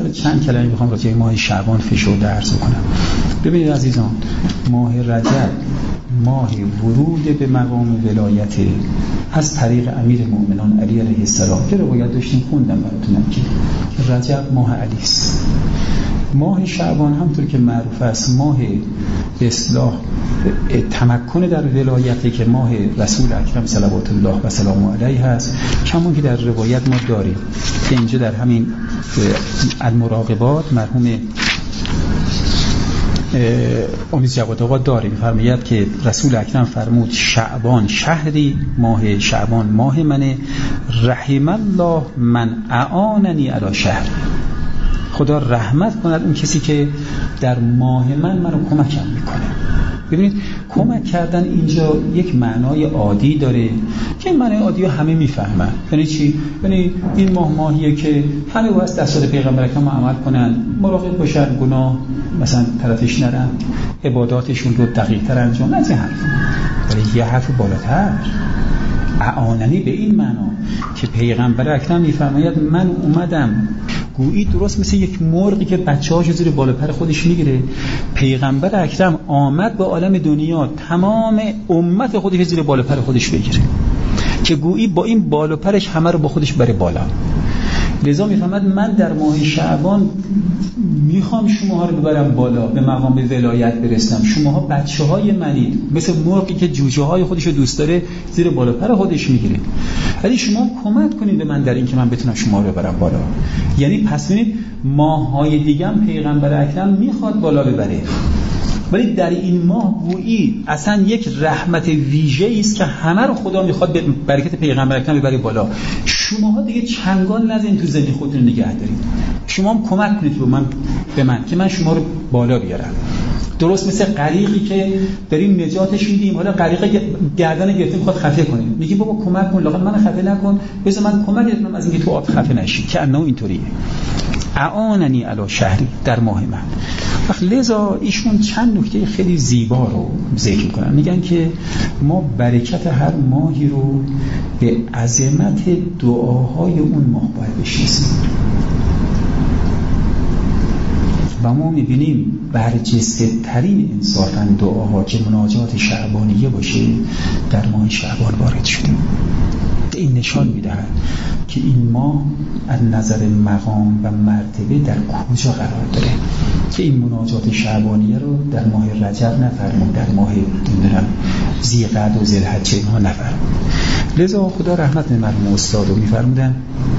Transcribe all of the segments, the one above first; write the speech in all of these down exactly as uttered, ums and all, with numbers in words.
چند کلمه میخوام راجع به ماه شعبان فشرده عرض کنم. ببینید عزیزان، ماه رجب ماه ورود به مقام ولایت از طریق امیر مؤمنان علی علیه السلام که روایت داشتیم خوندم براتونم که رجب ماه علی است. ماه شعبان همطور که معروف است ماه به اصطلاح تمکن در ولایت که ماه رسول اکرم صلوات الله و سلام علیه هست، کمون که در روایت ما داریم که اینجا در همین المراقبات مرحوم امید جواد آقا داره می‌فرماید که رسول اکرم فرمود شعبان شهری، ماه شعبان ماه منه، رحم الله من اعاننی علی شهر، خدا رحمت کند اون کسی که در ماه من منو کمکم میکنه. ببینید کمک کردن اینجا یک معنای عادی داره که این معنای عادی رو همه میفهمن. یعنی چی؟ یعنی این ماه ماهیه که همه باید دستور پیغمبر اکرم عمل کنن، مراقب باشن، گناه مثلا طرفش نرن، عباداتشون رو دقیق تر انجام. از این حرف، ولی یه حرف بالاتر، اعاننی به این معنا که پیغمبر اکرم میفرماید من اومدم گویی درست مثل یک مرغی که بچه‌هاش زیر بالا پر خودش میگیره، پیغمبر اکرم آمد به عالم دنیا تمام امت خودش زیر بالا پر خودش بگیره که گویی با این بالا پرش همه رو با خودش بره بالا. لذا میفهمد من در ماه شعبان میخوام شماها رو ببرم بالا، به مقام ولایت برسم. شماها بچه های منید، مثل مرغی که جوجه های خودش رو دوست داره زیر بالا پر خودش میگیره، ولی شما کمک کنید به من در این که من بتونم شما رو ببرم بالا. یعنی پس ببینید ماه های دیگه هم پیغمبر اکرم میخواد بالا ببره، ولی در این ماه گویی اصلا یک رحمت ویژه‌ای است که همه رو خدا میخواد به برکت پیغمبر اکرم ببره بالا. شماها دیگه چنگال نزنید تو ذهن خودتون نگه دارید، شما هم کمک کنید به من به من که من شما رو بالا بیارم. درست مثل غریقی که داریم نجاتش میدیم، حالا غریق گردن گرفته میخواد خفه کنیم، میگی بابا کمک کن، لااقل من خفه نکن، بذار من کمک کنم از اینکه تو آب خفه نشی، که انه اینطوریه. اعاننی علی شهری در ماه من. وقت لذا ایشون چند نکته خیلی زیبا رو ذکر میکنن، میگن که ما برکت هر ماهی رو به عظمت دعاهای اون ماه باید بشناسیم و ما میبینیم برجسته ترین انصافاً دعاها که مناجات شعبانیه باشه در ماه شعبان وارد شده. این نشان میدهد که این ماه از نظر مقام و مرتبه در کجا قرار داره که این مناجات شعبانیه رو در ماه رجب نفرمود، در ماه ذی‌قعده و ذوالحجه اینها نفرمود. لذا خدا رحمت مرحوم استاد رو میفرمودن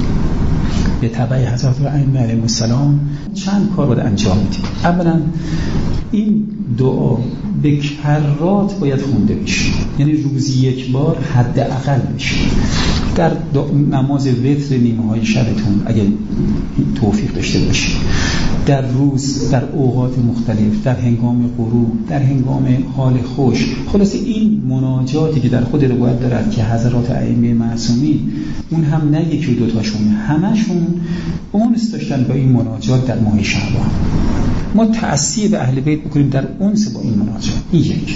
به تبع حضرت ائمه علیهم السلام چند کار باید انجام بدیم. اولا این دعا به کرات باید خونده بشه، یعنی روزی یک بار حداقل بشه. در نماز وتر نیمه های شبتون اگه توفیق داشته باشید، در روز، در اوقات مختلف، در هنگام غروب، در هنگام حال خوش. خلاصه این مناجاتی که در خود روایت دارد که حضرات ائمه معصومین اون هم نه یکی و دوتاشون، همشون اونس داشتن با این مناجات در ماه شعبان. ما تأثیر به اهل بیت بکنیم در اونس با این مناجات. این یک.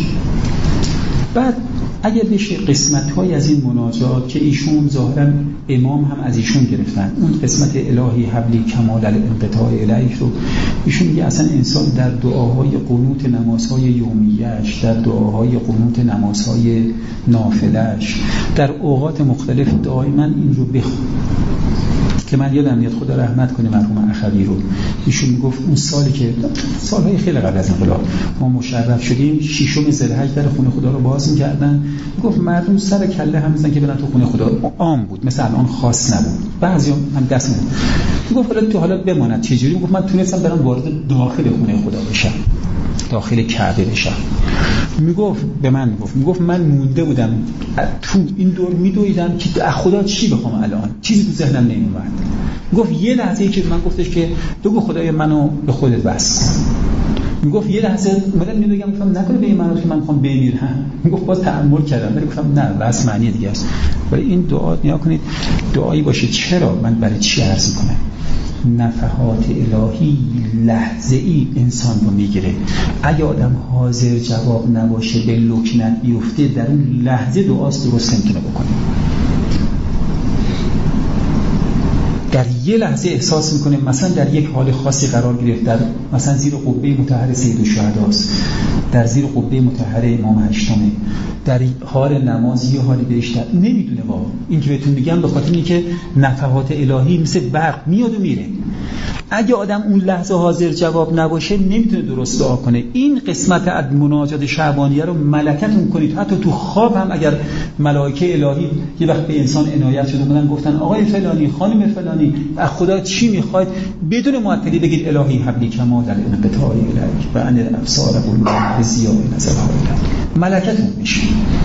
بعد اگر بشه قسمت‌های از این مناجات که ایشون ظاهراً امام هم از ایشون گرفتن، اون قسمت الهی حبلی کمال الانقطاع الیک رو ایشون میگه اصلا انسان در دعاهای قنوت نمازهای یومیه‌اش، در دعاهای قنوت نمازهای نافله‌اش، در اوقات مختلف دائما این رو بخونه. که من یادم میاد خدا رحمت کنه مرحوم اخوی رو، ایشون میگفت اون سالی که سالهای خیلی قبل از انقلاب ما مشرف شدیم، ششم ذوالحجه در خونه خدا رو باز می‌کردن، میگفت مردم سر کله هم میزنن که برن تو خونه خدا. عام بود، مثلا الان خاص نبود، بعضی هم دست میدن. میگفت حالا تو حالا بماند چجوری؟ میگفت من تونستم برم وارد داخل خونه خدا بشم، داخل کعبه بشم. میگفت به من میگفت میگفت من مونده بودم تو این دور میدویدم که از خدا چی بخوام، الان چیزی تو ذهنم نمیومد. میگفت یه لحظه ای که من گفتش که بگو خدای منو به خودت بس. میگفت یه لحظه اومدم میگم گفتم نکنه به این معنی که من میخوام بمیرم. میگفت باز تأمل کردم، ولی گفتم نه، بس معنی دیگه است. ولی این دعا نیا کنید دعایی باشه. چرا؟ من برای چی عرض کنم؟ نفحات الهی لحظه ای انسان رو میگیره. اگه آدم حاضر جواب نباشه به لکنت بیفته، در اون لحظه دعاست درست نمیتونه بکنه. در یه لحظه احساس میکنه مثلا در یک حال خاصی قرار گرفت، در مثلا زیر قبه مطهر سید الشهداست، در زیر قبه مطهر امام هشتمه، در حال نماز یه حالی بیشتر نمیدونه. واقعا این که بهتون میگم به خاطر اینکه نفحات الهی مثل برق میاد و میره. اگه آدم اون لحظه حاضر جواب نباشه نمیتونه درست دعا کنه. این قسمت از مناجات شعبانیه رو ملکتون کنید. حتی تو خواب هم اگر ملائکه الهی یه وقت به انسان عنایت شده بودن گفتن آقای فلانی، خانم فلانی، از خدا چی میخواید، بدون معطلی بگید الهی حبلی کما در انقطاع الیک و ان الابصار قلوب بزیاء نظر ملکتون میشه.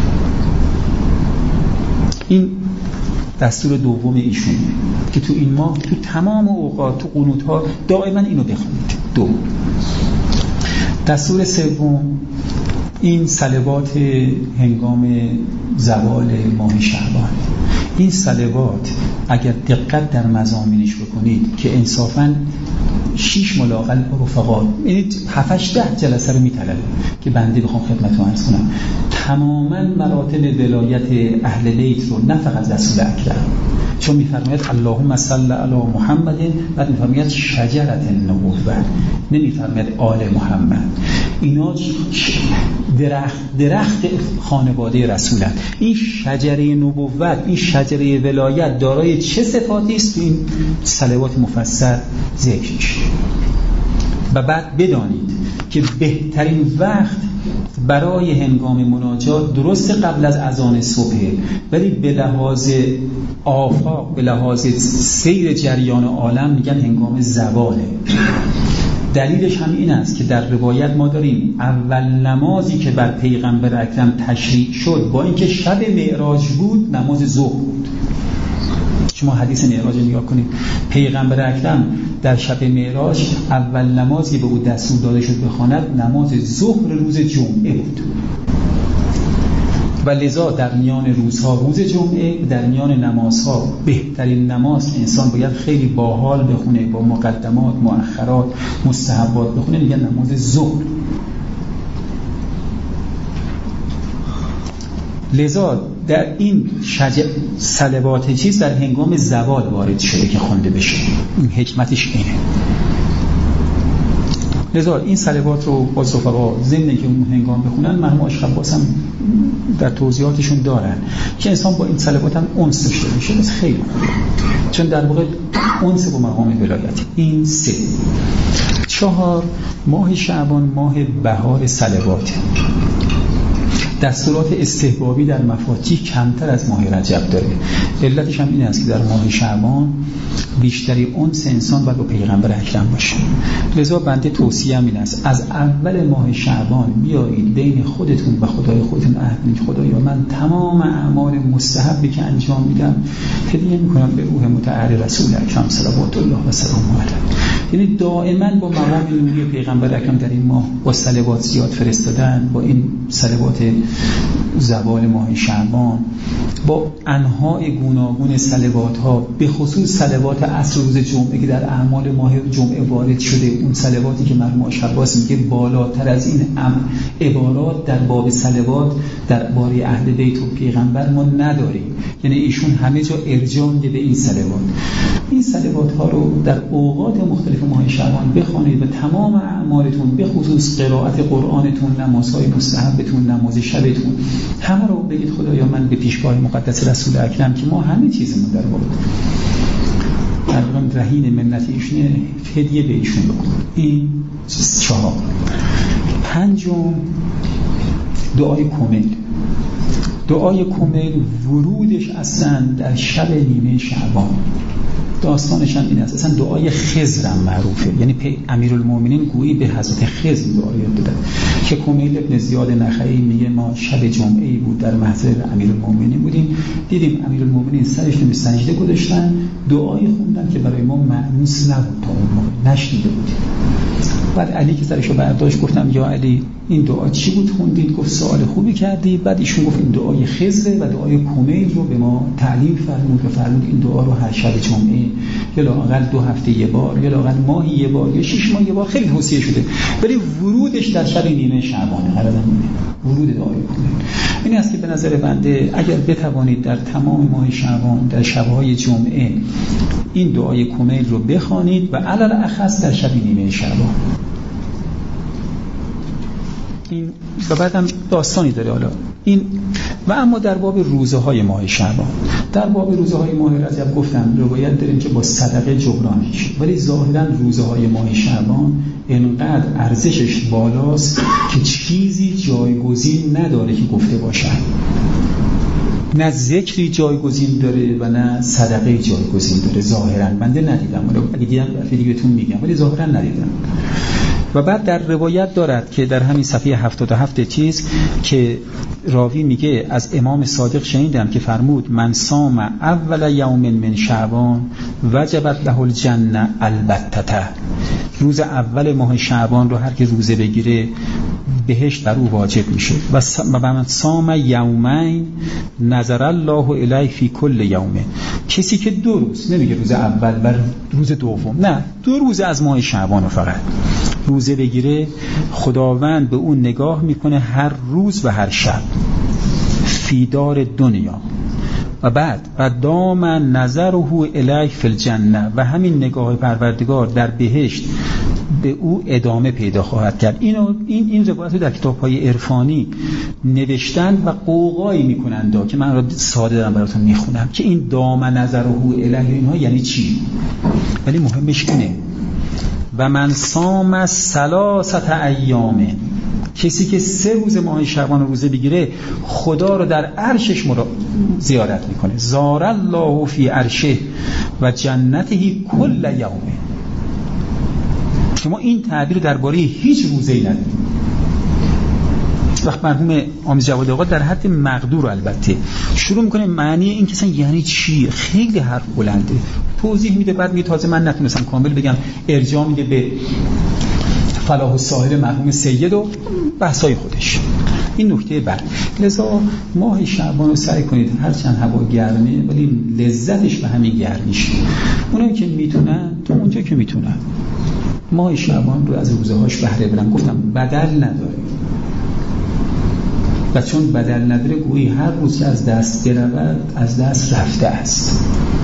این دستور دوم ایشونه که تو این ماه تو تمام اوقات تو قنوت ها دائما اینو بخونید. دو. دستور سوم این صلوات هنگام زوال ماه شعبان. این صلوات اگر دقت در مضامینش بکنید که انصافاً شیش ملاقل رفقا، یعنی هفتش ده جلسه رو میطلبه که بنده بخوام خدمتتون عرض کنم، تماما مراتب ولایت اهل بیت رو نه فقط رسول اکرم، چون میفرماید اللهم صل علی محمد، بعد میفرماید شجرت النبوة، نمیفرماید آل محمد. اینا درخت درخت خانواده رسولن. این شجره نبوت، این شجره ولایت دارای چه صفاتی است؟ این صلوات مفصل ذکر میشه. و بعد بدانید که بهترین وقت برای هنگام مناجات درست قبل از اذان صبح، ولی به لحاظ آفاق، به لحاظ سیر جریان عالم میگن هنگام زواله. دلیلش هم این است که در روایت ما داریم اول نمازی که بر پیغمبر اکرم تشریع شد با اینکه شب معراج بود نماز ظهر بود. شما حدیث معراج نگاه کنید، پیغمبر اکرم در شب معراج اول نمازی به او دستور داده شد بخواند نماز ظهر روز جمعه بود. و لذا در میان روزها روز جمعه، در میان نمازها بهترین نماز که انسان باید خیلی باحال بخونه، با مقدمات، مؤخرات، مستحبات بخونه، میگن نماز ظهر. لذا در این شجع صلوات چیز در هنگام زوال وارد شده که خونده بشه. این حکمتش اینه. لذا این صلوات رو باز رفقا ضمن که اون هنگام بخونن، مرحوم اشخباس هم در توضیحاتشون دارن که انسان با این صلوات هم انس داشته باشه. بس خیلی خوبه، چون در واقع انس با مقام ولایت. این سه. چهار، ماه شعبان ماه بهار صلوات. دستورات استحبابی در مفاتیح کمتر از ماه رجب داره. علتش هم این است که در ماه شعبان بیشتری انس انسان باید با پیغمبر اکرم باشه. لذا بنده توصیه این است از اول ماه شعبان بیایید بین خودتون و خدای خودتون عهد کنید خدایا من تمام اعمال مستحبی که انجام میدم هدیه میکنم به روح مطهر رسول اکرم صلوات الله و سلامه علیه. یعنی دائما با مقام نوری پیغمبر اکرم در این ماه با صلوات زیاد فرستادن، با این صلوات زوال ماه شعبان، با انواع گوناگون صلوات ها، به خصوص صلوات عصر روز جمعه که در اعمال ماه جمعه وارد شده، اون صلواتی که مرحوم اشخباس میگه بالاتر از این عبارات در باب صلوات در باره اهل بیت و پیغمبر ما نداریم. یعنی ایشون همه جا ارجاع میده به این صلوات. این صلوات ها رو در اوقات مختلف ماه شعبان بخوانید و تمام اعمالتون به خصوص قرائت قرآنتون، نمازهای مستحبتون، نماز شبتون، همه رو بگید خدایا من به پیشگاه مقدس رسول اکرم که ما همه چیزمون در واقع تقریبا رهین منت ایشونه هدیه به ایشون بکن. این چهار. پنجم دعای کمیل. دعای کمیل ورودش اصلا در شب نیمه شعبان. داستانش هم این است، اصلا دعای خضر هم معروفه، یعنی امیرالمومنین گویی به حضرت خضر دعا یاد دادن که کمیل ابن زیاد نخعی میگه ما شب جمعه‌ای بود در محضر امیرالمومنین بودیم، دیدیم امیرالمومنین سرش رو به سجده گذاشتن، دعای خوندن که برای ما مأنوس نبود تا اون موقع، نشنیده بودیم. بعد علی که سرشو برداشت گفتم یا علی این دعا چی بود خوندید؟ گفت سوال خوبی کردی. بعد ایشون گفت این دعای خضر و دعای کمیل رو به ما تعلیم فرمود و فرمود این دعا رو هر شب جمعه یا لااقل دو هفته یه بار یا لااقل ماهی یه بار یا شش ماه یه بار، خیلی توصیه شده، ولی ورودش در شب نیمه شعبانه قرار میده. ورود دعای کمیل این است که به نظر بنده اگر بتوانید در تمام ماه شعبان در شب‌های جمعه این دعای کمیل رو بخوانید و علل اخص در شب نیمه شعبان. این و بعدم داستانی داره حالا این. و اما در باب روزه های ماه شعبان، در باب روزه های ماه رجب گفتم روایت داریم که با صدقه جبران میشه، ولی ظاهرا روزه های ماه شعبان انقدر ارزشش بالاست که چیزی جایگزین نداره که گفته باشن. نه ذکری جایگزین داره و نه صدقه جایگزین داره ظاهرا. بنده ندیدم، ولی اگه دیدم دفعه دیگه بهتون میگم، ولی ظاهرا ندیدم. و بعد در روایت دارد که در همین صفحه هفتاد و هفت چیز که راوی میگه از امام صادق شنیدم که فرمود من صام اول یوم من شعبان وجبت له الجنه البتة. روز اول ماه شعبان رو هر که روزه بگیره بهشت بر او واجب میشه. و من صام یومین نظر الله الیه فی کل یومه. کسی که دو روز، نمیگه روز اول و روز دوم، نه دو روز از ماه شعبان رو فقط روزه بگیره، خداوند به اون نگاه میکنه هر روز و هر شب فی دار دنیا. و بعد و دام نظره الیه فی الجنه، و همین نگاه پروردگار در بهشت به او ادامه پیدا خواهد کرد. اینو این این روایت رو در کتاب‌های عرفانی نوشتن و قوقایی میکنند که من رو ساده دارم براتون میخونم که این دام نظره الیه اینها یعنی چی، ولی مهمش اینه و من صام ثلاثه ایام. کسی که سه روز ماه شعبان روزه بگیره خدا رو در عرشش مرا زیارت میکنه. زار الله فی عرشه و جنته کل یوم. شما این تعبیر درباره هیچ روزه‌ای ندارید. وقت مرحوم آمیز جواد آقا در حد مقدور البته شروع میکنه معنی این که یعنی چی، خیلی حرف بلنده، توضیح میده، بعد میگه تازه من نتونستم کامل بگم، ارجاع میده به فلاح الساحل مرحوم سید و بحثای خودش. این نکته بعد. لذا ماه شعبان رو سعی کنید هرچند هوا گرمه ولی لذتش به همین گرمیشه. اونایی که میتونن تو اونجا که میتونن ماه شعبان رو از روزهاش بهره برن. گفتم بدل نداره و چون بدل نداره گویی هر روز که از دست برود از دست رفته است.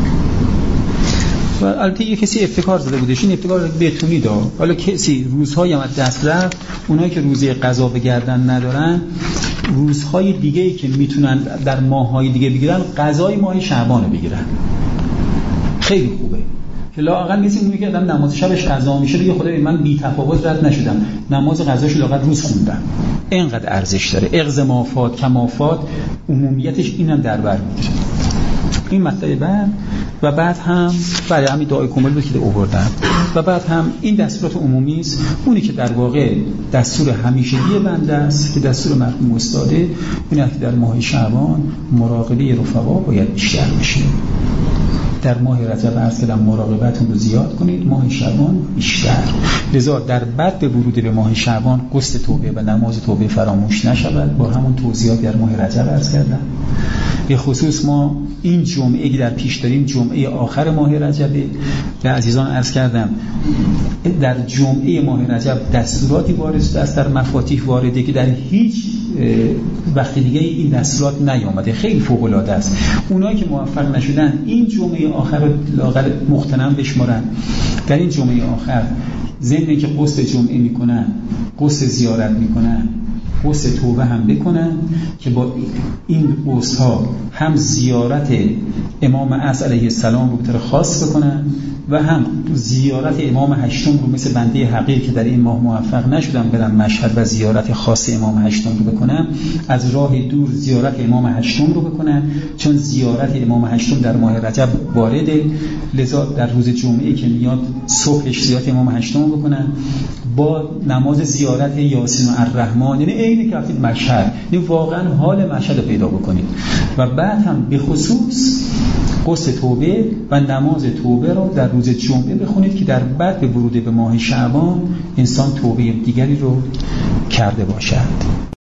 و البته یه کسی افتکار زده بودش، این افتکار بتونی دا. حالا کسی روزهایی هم از دست رفت، اونایی که روزه قضا بگردن ندارن روزهای دیگه‌ای که میتونن در ماههای دیگه بگیرن قضای ماه شعبان رو بگیرن. خیلی خوبه که لااقل کسی میگه که آدم نماز شبش قضا میشه بگه خدای من بی تفاوت رد نشدم، نماز قضاش لااقل روز خوندم. اینقدر ارزش داره. اغز مافات کمافات عمومیتش اینم در بر میگیره. این مطلب بعد و بعد هم برای همین دعای کامل رو که آوردم و بعد هم این دستورات عمومی است، اونی که در واقع دستور همیشگی بنده است که دستور مرحوم استاده، اینه که در ماه شعبان مراقبه رفقا باید بیشتر بشه. در ماه رجب عرض کردم مراقبتون رو زیاد کنید، ماه شعبان بیشتر. لذا در بعد به ورود به ماه شعبان قصد توبه و نماز توبه فراموش نشود. با همون توضیحات در ماه رجب عرض کردم. به خصوص ما این جمعه که در پیش داریم جمعه آخر ماه رجبه و عزیزان عرض کردم در جمعه ماه رجب دستوراتی وارد است در مفاتیح وارده که در هیچ وقت دیگه این دستورات نیامده. خیلی فوق العاده است. اونایی که موفق نشدن این جمعه آخر رو لااقل مغتنم بشمارن. در این جمعه آخر ضمن که قصد جمعه میکنن قصد زیارت میکنن قصد توبه هم بکنن که با این قصدها هم زیارت امام عصر علیه السلام رو به طور خاص بکنن و هم زیارت امام هشتم رو مثل بنده حقیر که در این ماه موفق نشدم برم مشهد و زیارت خاص امام هشتم رو بکنم، از راه دور زیارت امام هشتم رو بکنن، چون زیارت امام هشتم در ماه رجب وارده. لذا در روز جمعه که میاد صبحش زیارت امام هشتم رو بکنن با نماز زیارت یاسین و الرحمن، یعنی عین که رفتید مشهد، یعنی واقعا حال مشهد رو پیدا بکنید. و بعد هم به خصوص غسل توبه و نماز توبه را در روز جمعه بخونید که در بعد به ورود به ماه شعبان انسان توبه دیگری رو کرده باشد.